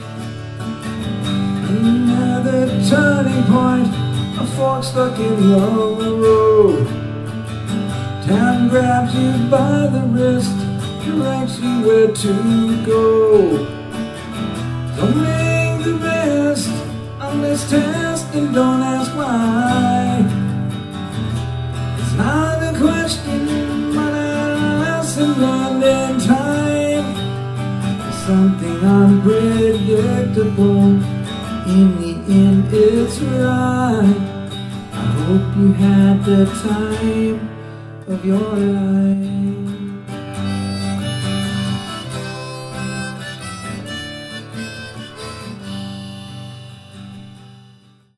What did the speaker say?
Another turning point, a fork stuck in the road. Time grabs you by the wrist, directs you where to go. Don't make the best on this test and don't ask why. It's not a question, but a lesson learned in time. Something unpredictable, in the end it's right. I hope you had the time of your life.